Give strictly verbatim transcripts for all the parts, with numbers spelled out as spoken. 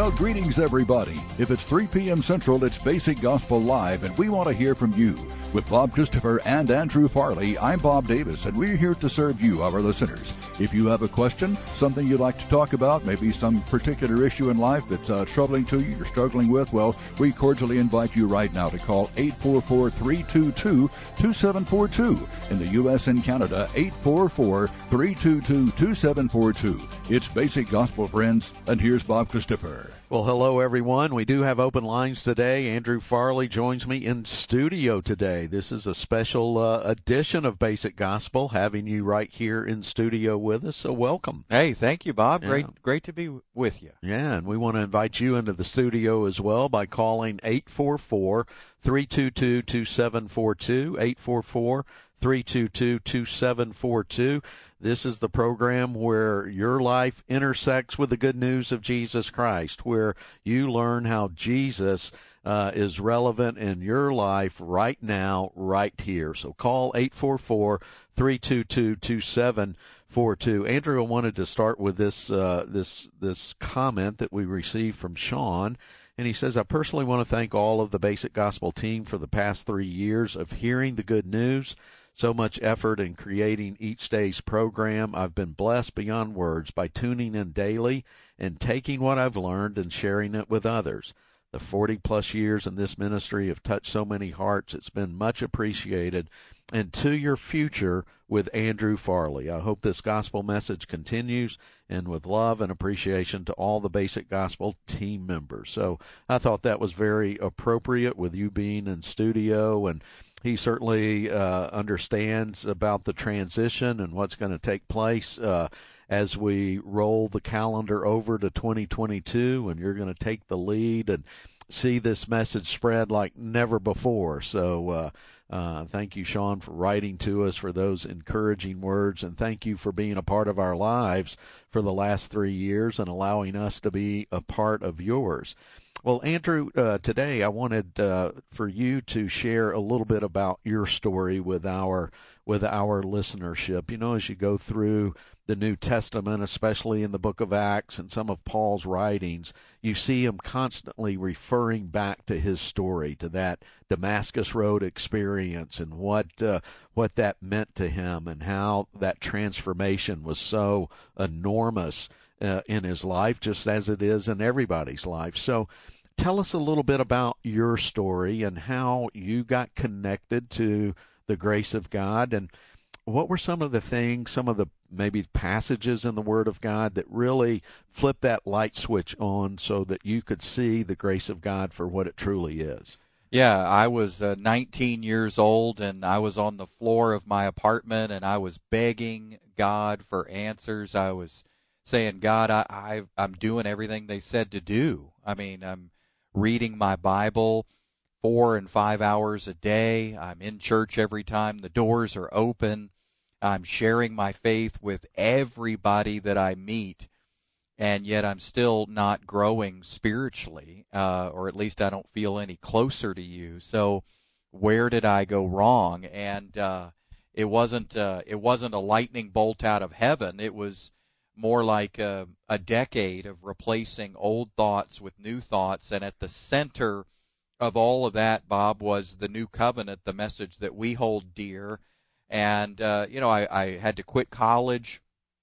Well, greetings, everybody. If it's three p.m. Central, it's Basic Gospel Live, and we want to hear from you. With Bob Christopher and Andrew Farley, I'm Bob Davis, and we're here to serve you, our listeners. If you have a question, something you'd like to talk about, maybe some particular issue in life that's uh, troubling to you, you're struggling with, well, we cordially invite you right now to call eight four four, three two two, two seven four two. In the U S and Canada, eight four four, three two two, two seven four two. It's Basic Gospel, friends, and here's Bob Christopher. Well, hello, everyone. We do have open lines today. Andrew Farley joins me in studio today. This is a special uh, edition of Basic Gospel, having you right here in studio with us, so welcome. Hey, thank you, Bob. Yeah. Great great to be with you. Yeah, and we want to invite you into the studio as well by calling eight four four, three two two, two seven four two, eight four four, three two two, two seven four two. This is the program where your life intersects with the good news of Jesus Christ, where you learn how Jesus uh, is relevant in your life right now, right here. So call eight four four, three two two, two seven four two. Andrew, I wanted to start with this uh, this this comment that we received from Sean. And he says, I personally want to thank all of the Basic Gospel team for the past three years of hearing the good news. So much effort in creating each day's program. I've been blessed beyond words by tuning in daily and taking what I've learned and sharing it with others. The forty-plus years in this ministry have touched so many hearts. It's been much appreciated. And to your future with Andrew Farley. I hope this gospel message continues, and with love and appreciation to all the Basic Gospel team members. So I thought that was very appropriate with you being in studio, and he certainly uh, understands about the transition and what's going to take place uh, as we roll the calendar over to twenty twenty-two, and you're going to take the lead and see this message spread like never before. So uh, uh, thank you, Sean, for writing to us, for those encouraging words, and thank you for being a part of our lives for the last three years and allowing us to be a part of yours. Well, Andrew, uh, today I wanted uh, for you to share a little bit about your story with our with our listenership. You know, as you go through the New Testament, especially in the book of Acts and some of Paul's writings, you see him constantly referring back to his story, to that Damascus Road experience and what uh, what that meant to him and how that transformation was so enormous Uh, in his life, just as it is in everybody's life. So tell us a little bit about your story and how you got connected to the grace of God, and what were some of the things, some of the maybe passages in the Word of God that really flipped that light switch on so that you could see the grace of God for what it truly is. Yeah, I was uh, nineteen years old, and I was on the floor of my apartment, and I was begging God for answers. I was saying, God, I, I, I'm doing everything they said to do. I mean, I'm reading my Bible four and five hours a day. I'm in church every time the doors are open. I'm sharing my faith with everybody that I meet, and yet I'm still not growing spiritually, uh, or at least I don't feel any closer to you. So where did I go wrong? And uh, it wasn't uh, it wasn't a lightning bolt out of heaven. It was more like a, a decade of replacing old thoughts with new thoughts. And at the center of all of that, Bob, was the new covenant, the message that we hold dear. And, uh, you know, I, I had to quit college.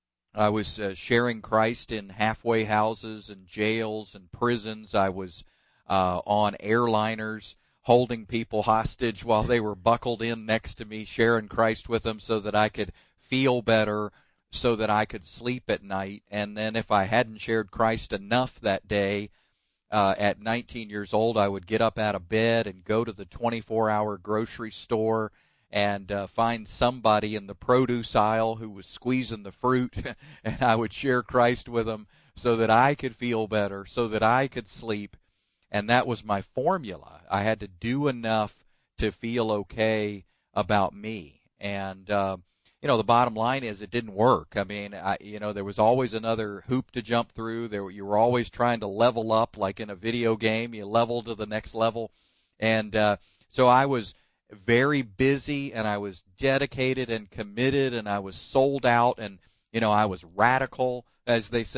I was uh, sharing Christ in halfway houses and jails and prisons. I was uh, on airliners holding people hostage while they were buckled in next to me, sharing Christ with them so that I could feel better, so that I could sleep at night. And then if I hadn't shared Christ enough that day, uh, at nineteen years old, I would get up out of bed and go to the twenty-four hour grocery store and uh, find somebody in the produce aisle who was squeezing the fruit, and I would share Christ with them so that I could feel better, so that I could sleep. And that was my formula. I had to do enough to feel okay about me. And uh, you know, the bottom line is it didn't work. I mean, I, you know, there was always another hoop to jump through. There, you were always trying to level up, like in a video game. You level to the next level. And uh, so I was very busy, and I was dedicated and committed, and I was sold out, and, you know, I was radical, as they say.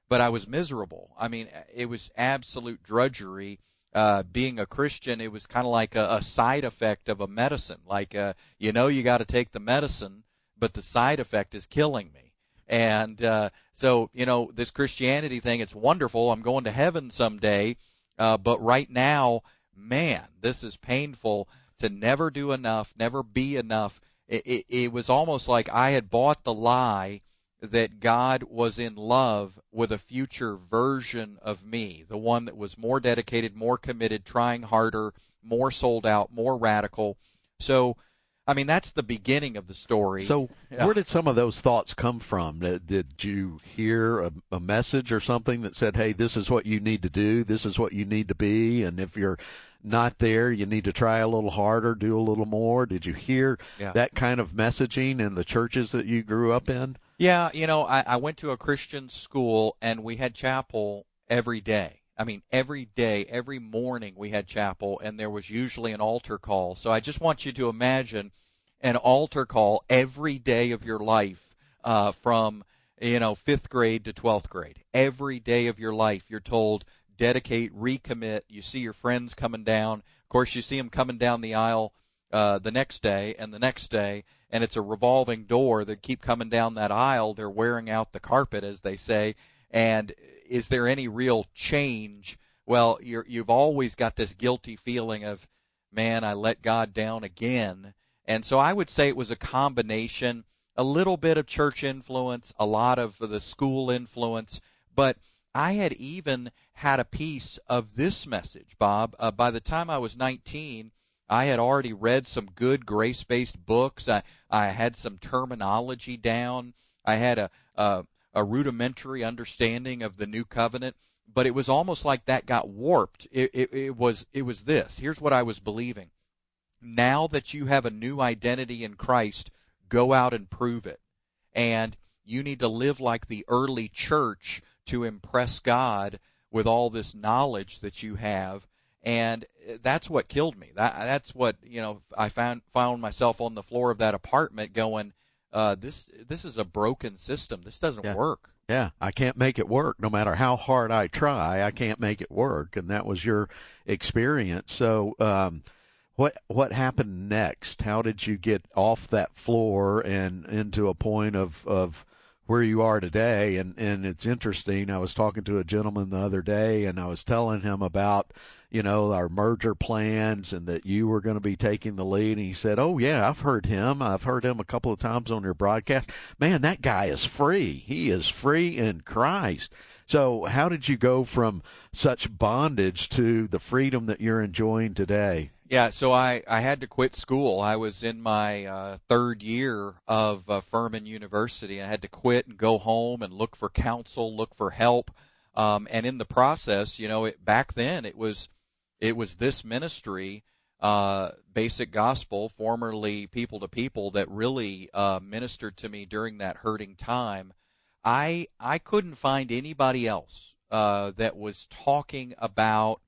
but I was miserable. I mean, it was absolute drudgery. Uh, being a Christian, it was kind of like a, a side effect of a medicine. Like, uh, you know, you got to take the medicine, but the side effect is killing me. And uh, so, you know, this Christianity thing, it's wonderful. I'm going to heaven someday. Uh, but right now, man, this is painful to never do enough, never be enough. It, it, it was almost like I had bought the lie that God was in love with a future version of me, the one that was more dedicated, more committed, trying harder, more sold out, more radical. So, I mean, that's the beginning of the story. So Yeah. where did some of those thoughts come from? Did, did you hear a, a message or something that said, hey, this is what you need to do, this is what you need to be, and if you're not there, you need to try a little harder, do a little more? Did you hear Yeah. that kind of messaging in the churches that you grew up in? Yeah, you know, I, I went to a Christian school, and we had chapel every day. I mean, every day, every morning we had chapel, and there was usually an altar call. So I just want you to imagine an altar call every day of your life uh, from, you know, fifth grade to twelfth grade. Every day of your life, you're told, dedicate, recommit. You see your friends coming down. Of course, you see them coming down the aisle uh, the next day and the next day, and it's a revolving door that keep coming down that aisle. They're wearing out the carpet, as they say. And is there any real change? Well, you're, you've always got this guilty feeling of, man, I let God down again. And so I would say it was a combination, a little bit of church influence, a lot of the school influence, but I had even had a piece of this message, Bob. Uh, by the time I was nineteen, I had already read some good grace-based books. I, I had some terminology down. I had a, a, a rudimentary understanding of the New Covenant, but it was almost like that got warped. It, it, it was it was this. Here's what I was believing. Now that you have a new identity in Christ, go out and prove it. And you need to live like the early church to impress God with all this knowledge that you have. And that's what killed me. That, that's what, you know, I found found myself on the floor of that apartment going, uh, this this is a broken system. This doesn't Yeah. work. Yeah, I can't make it work. No matter how hard I try, I can't make it work. And that was your experience. So um, what what happened next? How did you get off that floor and into a point of, of where you are today? And, and it's interesting. I was talking to a gentleman the other day, and I was telling him about, you know, our merger plans and that you were going to be taking the lead. And he said, oh, yeah, I've heard him. I've heard him a couple of times on your broadcast. Man, that guy is free. He is free in Christ. So how did you go from such bondage to the freedom that you're enjoying today? Yeah, so I, I had to quit school. I was in my uh, third year of uh, Furman University. I had to quit and go home and look for counsel, look for help. Um, and in the process, you know, it, back then it was it was this ministry, uh, Basic Gospel, formerly People to People, that really uh, ministered to me during that hurting time. I I couldn't find anybody else uh, that was talking about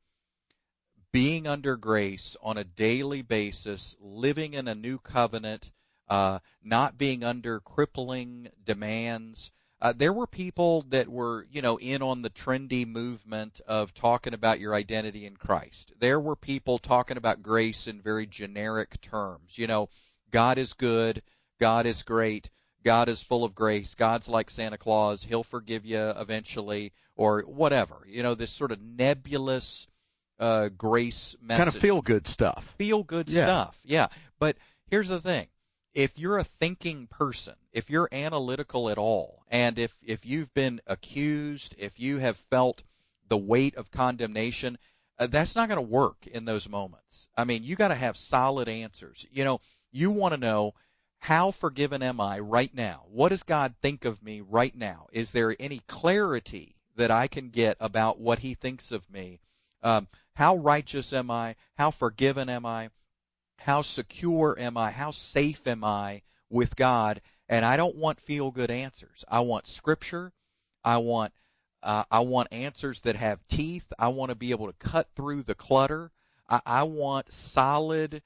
being under grace on a daily basis, living in a new covenant, uh, not being under crippling demands. Uh, there were people that were, you know, in on the trendy movement of talking about your identity in Christ. There were people talking about grace in very generic terms. You know, God is good, God is great, God is full of grace, God's like Santa Claus, He'll forgive you eventually, or whatever. You know, this sort of nebulous Uh, grace message. Kind of feel-good stuff. Feel-good Yeah. stuff, yeah. But here's the thing. If you're a thinking person, if you're analytical at all, and if, if you've been accused, if you have felt the weight of condemnation, uh, that's not going to work in those moments. I mean, you got to have solid answers. You know, you want to know, how forgiven am I right now? What does God think of me right now? Is there any clarity that I can get about what He thinks of me? Um, how righteous am I? How forgiven am I? How secure am I? How safe am I with God? And I don't want feel-good answers. I want Scripture. I want uh, I want answers that have teeth. I want to be able to cut through the clutter. I, I want solid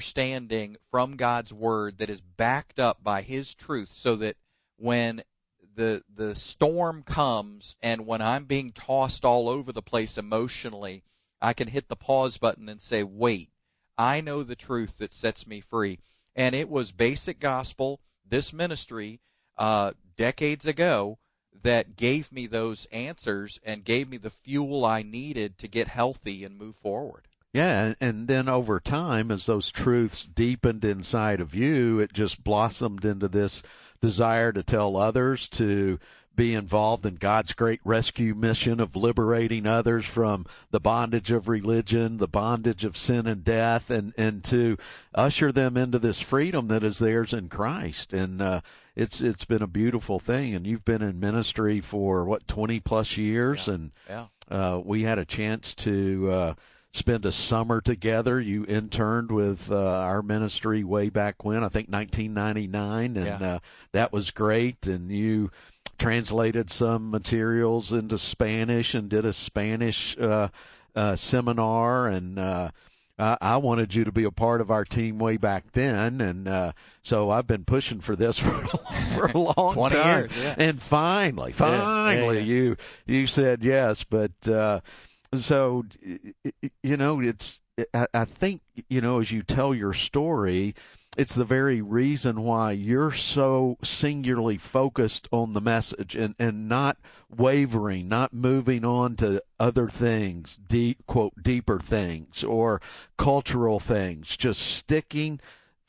understanding from God's Word that is backed up by His truth, so that when the the storm comes, and when I'm being tossed all over the place emotionally, I can hit the pause button and say, wait, I know the truth that sets me free. And it was Basic Gospel, this ministry, uh, decades ago, that gave me those answers and gave me the fuel I needed to get healthy and move forward. Yeah, and then over time, as those truths deepened inside of you, it just blossomed into this desire to tell others, to be involved in God's great rescue mission of liberating others from the bondage of religion, the bondage of sin and death, and, and to usher them into this freedom that is theirs in Christ. And uh, it's it's been a beautiful thing. And you've been in ministry for, what, twenty plus years? Yeah. And yeah. Uh, we had a chance to uh, spend a summer together. You interned with uh, our ministry way back when, I think nineteen ninety-nine, and Yeah. uh, that was great. And you translated some materials into Spanish and did a Spanish uh, uh, seminar, and uh, I, I wanted you to be a part of our team way back then, and uh, so I've been pushing for this for a, for a long twenty time. years, yeah. And finally, finally, yeah, yeah. you you said yes. But uh, so you know, it's I, I think you know, as you tell your story, it's the very reason why you're so singularly focused on the message and, and not wavering, not moving on to other things, deep, quote, deeper things or cultural things, just sticking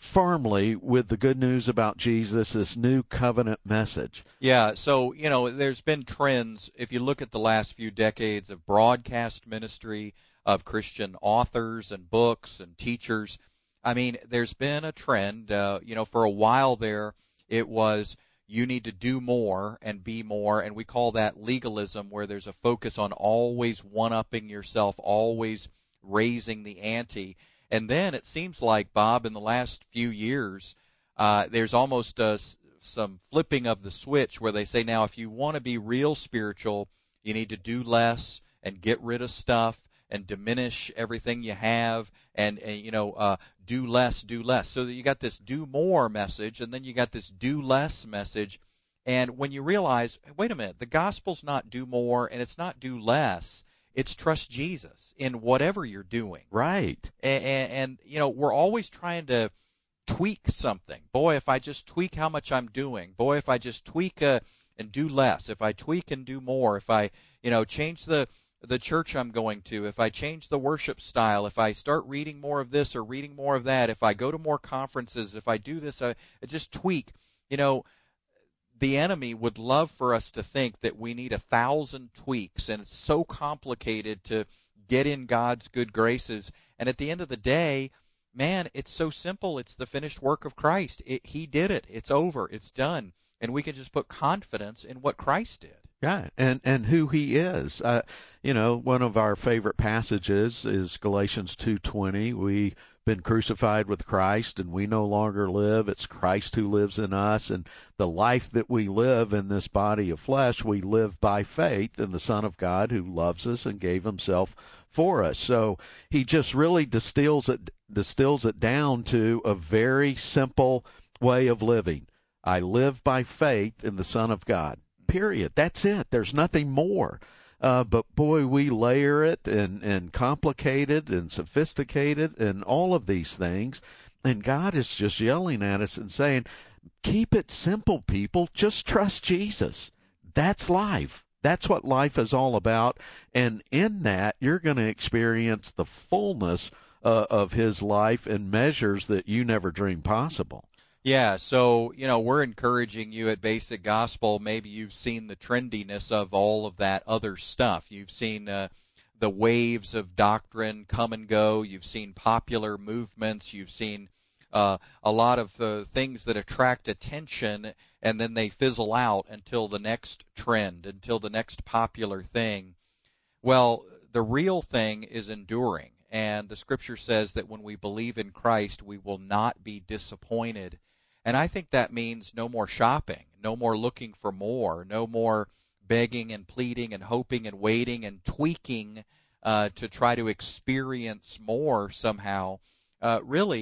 firmly with the good news about Jesus, this new covenant message. Yeah, so, you know, there's been trends, if you look at the last few decades of broadcast ministry, of Christian authors and books and teachers. I mean, there's been a trend, uh, you know, for a while there, it was you need to do more and be more, and we call that legalism, where there's a focus on always one-upping yourself, always raising the ante. And then it seems like, Bob, in the last few years, uh, there's almost a, some flipping of the switch where they say, now, if you want to be real spiritual, you need to do less and get rid of stuff and diminish everything you have, and, and you know, uh, do less, do less. So that you got this do more message, and then you got this do less message. And when you realize, wait a minute, the gospel's not do more and it's not do less. It's trust Jesus in whatever you're doing. Right. And, and, and you know, we're always trying to tweak something. Boy, if I just tweak how much I'm doing. Boy, if I just tweak uh, and do less. If I tweak and do more. If I, you know, change the the church I'm going to, if I change the worship style, if I start reading more of this or reading more of that, if I go to more conferences, if I do this, I, I just tweak. You know, the enemy would love for us to think that we need a thousand tweaks, and it's so complicated to get in God's good graces. And at the end of the day, man, it's so simple. It's the finished work of Christ. It, he did it. It's over. It's done. And we can just put confidence in what Christ did. Yeah, and, and who he is. Uh, you know, one of our favorite passages is Galatians two twenty. We've been crucified with Christ, and we no longer live. It's Christ who lives in us, and the life that we live in this body of flesh, we live by faith in the Son of God who loves us and gave himself for us. So he just really distills it, distills it down to a very simple way of living. I live by faith in the Son of God. Period. That's it. There's nothing more. Uh, but boy, we layer it and, and complicate it and sophisticate it and all of these things. And God is just yelling at us and saying, keep it simple, people. Just trust Jesus. That's life. That's what life is all about. And in that, you're going to experience the fullness uh, of his life in measures that you never dreamed possible. Yeah, so, you know, we're encouraging you at Basic Gospel. Maybe you've seen the trendiness of all of that other stuff. You've seen uh, the waves of doctrine come and go. You've seen popular movements. You've seen uh, a lot of uh, things that attract attention, and then they fizzle out until the next trend, until the next popular thing. Well, the real thing is enduring, and the Scripture says that when we believe in Christ, we will not be disappointed. And I think that means no more shopping, no more looking for more, no more begging and pleading and hoping and waiting and tweaking uh, to try to experience more somehow. Uh, really,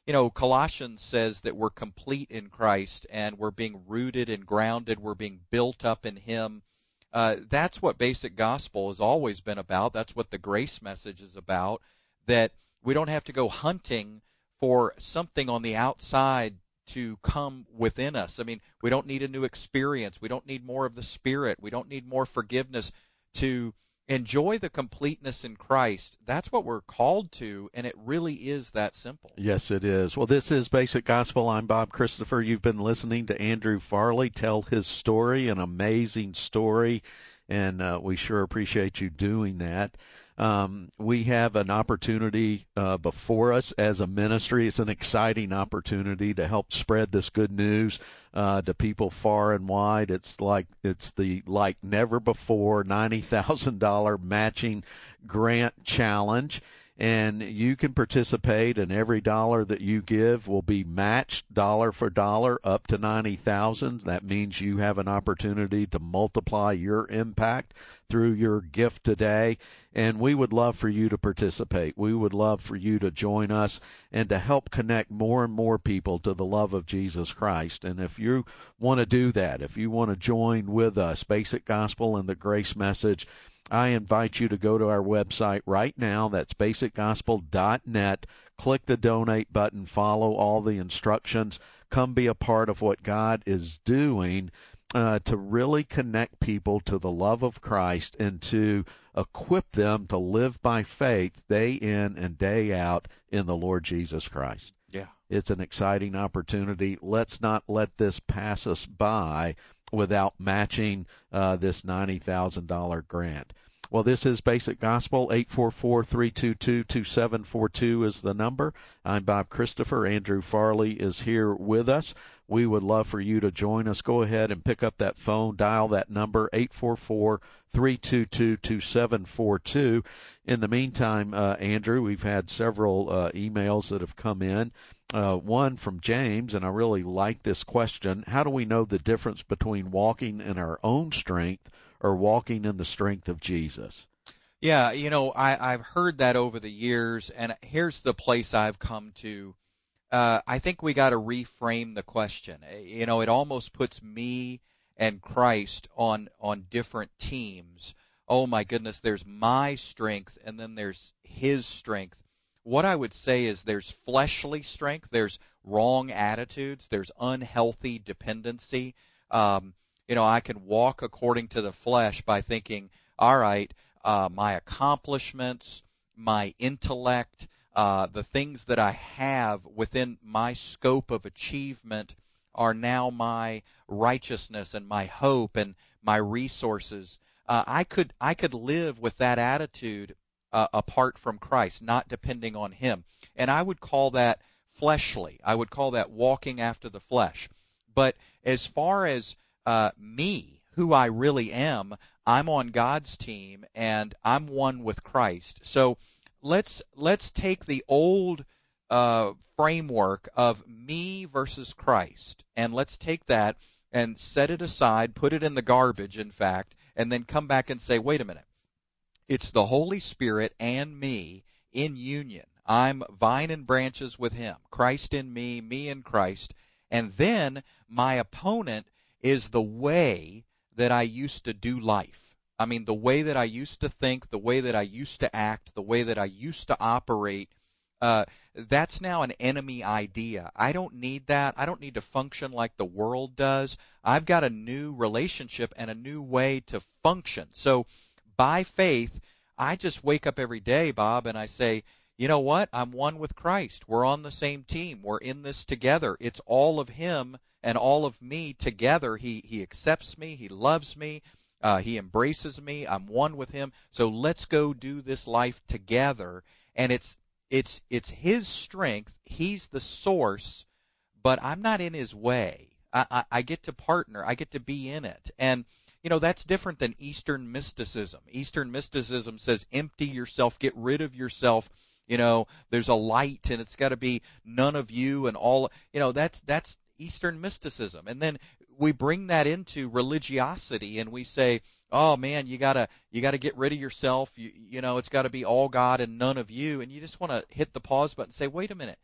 you know, Colossians says that we're complete in Christ and we're being rooted and grounded. We're being built up in Him. Uh, that's what basic gospel has always been about. That's what the grace message is about, that we don't have to go hunting for something on the outside to come within us. I mean, we don't need a new experience. We don't need more of the Spirit. We don't need more forgiveness to enjoy the completeness in Christ. That's what we're called to, and it really is that simple. Yes, it is. Well, this is Basic Gospel. I'm Bob Christopher. You've been listening to Andrew Farley tell his story, an amazing story, and uh, we sure appreciate you doing that. Um, we have an opportunity uh, before us as a ministry. It's an exciting opportunity to help spread this good news uh, to people far and wide. It's like it's the like never before ninety thousand dollars matching grant challenge. And you can participate, and every dollar that you give will be matched dollar for dollar up to ninety thousand dollars. That means you have an opportunity to multiply your impact through your gift today, and we would love for you to participate. We would love for you to join us and to help connect more and more people to the love of Jesus Christ. And if you want to do that, if you want to join with us, Basic Gospel and the Grace Message, I invite you to go to our website right now. That's basic gospel dot net. Click the donate button, follow all the instructions, come be a part of what God is doing uh, to really connect people to the love of Christ and to equip them to live by faith day in and day out in the Lord Jesus Christ. Yeah. It's an exciting opportunity. Let's not let this pass us by without matching uh, this ninety thousand dollars grant. Well, this is Basic Gospel. eight four four, three two two, two seven four two is the number. I'm Bob Christopher. Andrew Farley is here with us. We would love for you to join us. Go ahead and pick up that phone, dial that number, eight four four, three two two, two seven four two. In the meantime, uh, Andrew, we've had several uh, emails that have come in. Uh, one from James, and I really like this question. How do we know the difference between walking in our own strength or walking in the strength of Jesus? Yeah, you know, I, I've heard that over the years, and here's the place I've come to. Uh, I think we got to reframe the question. You know, it almost puts me and Christ on on different teams. Oh, my goodness, there's my strength, and then there's His strength. What I would say is there's fleshly strength, there's wrong attitudes, there's unhealthy dependency. Um, you know, I can walk according to the flesh by thinking, all right, uh, my accomplishments, my intellect, uh, the things that I have within my scope of achievement are now my righteousness and my hope and my resources. Uh, I could I could live with that attitude Uh, apart from Christ, not depending on Him. And I would call that fleshly. I would call that walking after the flesh. But as far as uh, me, who I really am, I'm on God's team, and I'm one with Christ. So let's let's take the old uh, framework of me versus Christ, and let's take that and set it aside, put it in the garbage, in fact, and then come back and say, wait a minute. It's the Holy Spirit and me in union. I'm vine and branches with Him. Christ in me, me in Christ. And then my opponent is the way that I used to do life. I mean, the way that I used to think, the way that I used to act, the way that I used to operate. Uh, that's now an enemy idea. I don't need that. I don't need to function like the world does. I've got a new relationship and a new way to function. So by faith, I just wake up every day, Bob, and I say, you know what? I'm one with Christ. We're on the same team. We're in this together. It's all of Him and all of me together. He He accepts me. He loves me. Uh, he embraces me. I'm one with Him. So let's go do this life together. And it's it's it's His strength. He's the source, but I'm not in His way. I, I, I get to partner. I get to be in it. And you know, that's different than Eastern mysticism. Eastern mysticism says empty yourself, get rid of yourself. You know, there's a light and it's got to be none of you and all. You know, that's that's Eastern mysticism. And then we bring that into religiosity and we say, oh, man, you got to you got to get rid of yourself. You, you know, it's got to be all God and none of you. And you just want to hit the pause button and say, wait a minute.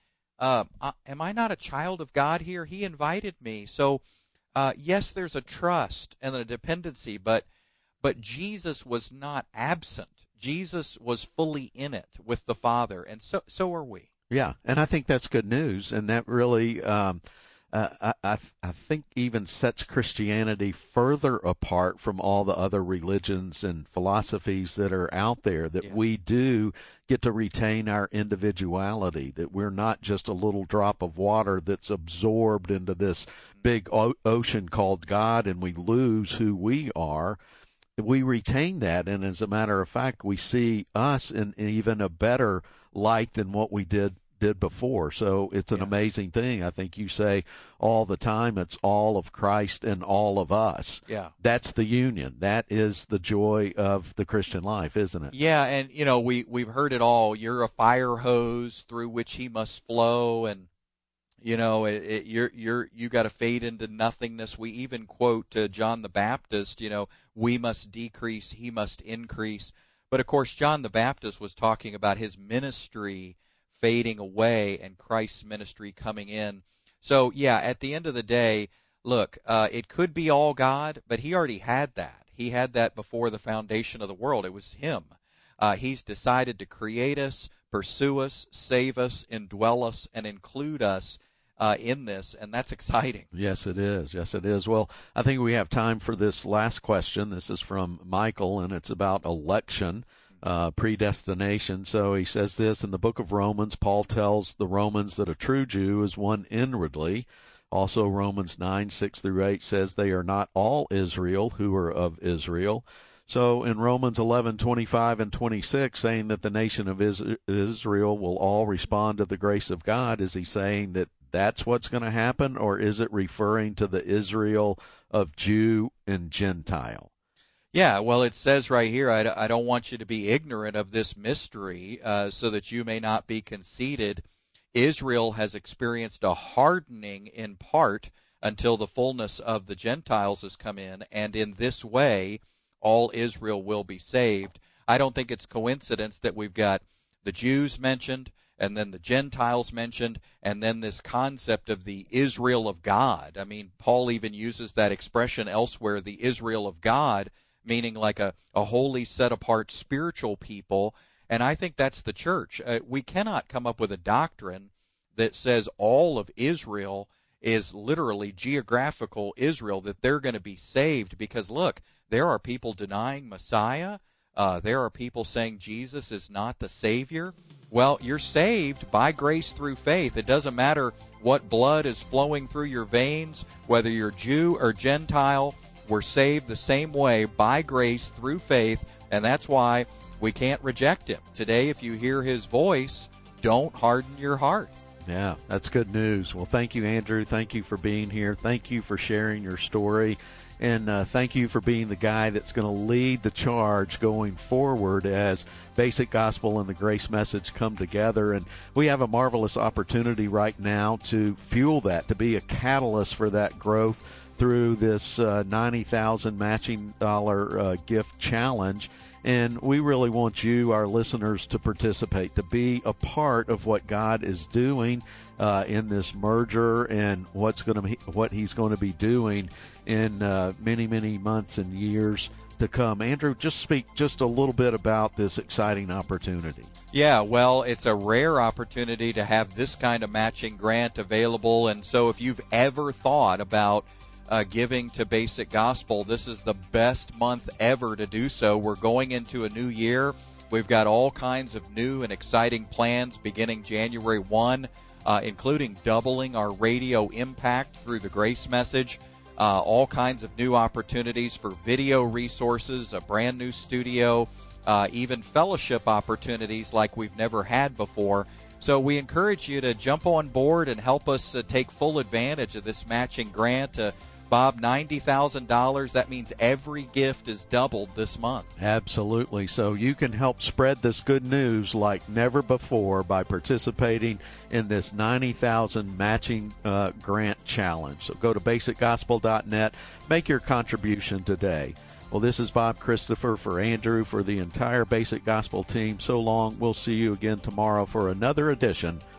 uh, uh, am I not a child of God here? He invited me. So, uh, yes, there's a trust and a dependency, but but Jesus was not absent. Jesus was fully in it with the Father, and so so are we. Yeah, and I think that's good news, and that really, um, uh, I, I, I think, even sets Christianity further apart from all the other religions and philosophies that are out there, that Yeah. we do get to retain our individuality, that we're not just a little drop of water that's absorbed into this big o- ocean called God, and we lose who we are. We retain that, and as a matter of fact, we see us in even a better light than what we did did before. So it's an Yeah. amazing thing. I think you say all the time, it's all of Christ and all of us. Yeah. That's the union. That is the joy of the Christian life, isn't it? Yeah, and you know, we we've heard it all. You're a fire hose through which he must flow, and you know, it, it, you're you're you got to fade into nothingness. We even quote uh, John the Baptist. You know, we must decrease, he must increase. But of course, John the Baptist was talking about his ministry fading away and Christ's ministry coming in. So yeah, at the end of the day, look, uh, it could be all God, but he already had that. He had that before the foundation of the world. It was him. Uh, he's decided to create us, pursue us, save us, indwell us, and include us uh, in this, and that's exciting. Yes, it is. Yes, it is. Well, I think we have time for this last question. This is from Michael, and it's about election. Uh, predestination. So he says this in the book of Romans. Paul tells the Romans that a true Jew is one inwardly. Also, Romans nine, six through eight says they are not all Israel who are of Israel. So in Romans eleven, twenty-five and twenty-six, saying that the nation of Israel will all respond to the grace of God, is he saying that that's what's going to happen, or is it referring to the Israel of Jew and Gentile? Yeah, well, it says right here, I, I don't want you to be ignorant of this mystery uh, so that you may not be conceited. Israel has experienced a hardening in part until the fullness of the Gentiles has come in, and in this way, all Israel will be saved. I don't think it's coincidence that we've got the Jews mentioned, and then the Gentiles mentioned, and then this concept of the Israel of God. I mean, Paul even uses that expression elsewhere, the Israel of God, meaning like a, a holy, set-apart spiritual people, and I think that's the church. Uh, we cannot come up with a doctrine that says all of Israel is literally geographical Israel, that they're going to be saved, because, look, there are people denying Messiah. Uh, there are people saying Jesus is not the Savior. Well, you're saved by grace through faith. It doesn't matter what blood is flowing through your veins, whether you're Jew or Gentile. We're saved the same way by grace through faith, and that's why we can't reject him. Today, if you hear his voice, don't harden your heart. Yeah, that's good news. Well, thank you, Andrew. Thank you for being here. Thank you for sharing your story. And uh, thank you for being the guy that's going to lead the charge going forward as Basic Gospel and the Grace Message come together. And we have a marvelous opportunity right now to fuel that, to be a catalyst for that growth through this uh, ninety thousand matching dollar uh, gift challenge. And we really want you, our listeners, to participate, to be a part of what God is doing uh, in this merger and what's going to be, what He's going to be doing in uh, many, many months and years to come. Andrew, just speak just a little bit about this exciting opportunity. Yeah, well, it's a rare opportunity to have this kind of matching grant available, and so if you've ever thought about Uh, giving to Basic Gospel, this is the best month ever to do so. We're going into a new year. We've got all kinds of new and exciting plans beginning January first, uh, including doubling our radio impact through the Grace Message, uh, all kinds of new opportunities for video resources, a brand new studio, uh, even fellowship opportunities like we've never had before. So we encourage you to jump on board and help us uh, take full advantage of this matching grant. Uh, Bob, ninety thousand dollars, that means every gift is doubled this month. Absolutely. So you can help spread this good news like never before by participating in this ninety thousand dollars matching uh, grant challenge. So go to basic gospel dot net, make your contribution today. Well, this is Bob Christopher for Andrew, for the entire Basic Gospel team. So long. We'll see you again tomorrow for another edition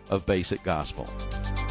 of Basic Gospel.